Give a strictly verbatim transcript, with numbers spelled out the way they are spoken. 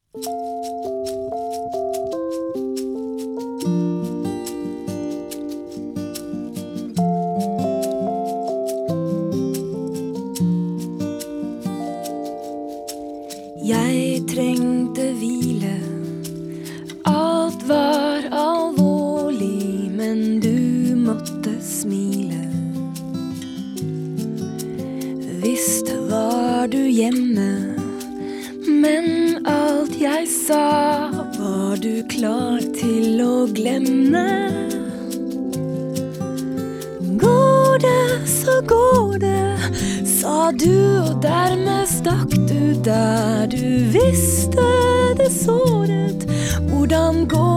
Jeg trengte hvile. Alt var alvorlig, men du måtte smile. Visst var du hjemme, men alt jeg sa var du klar til å glemme. Går det, så går det, sa du, og dermed stakk du der du visste det såret. Hvordan går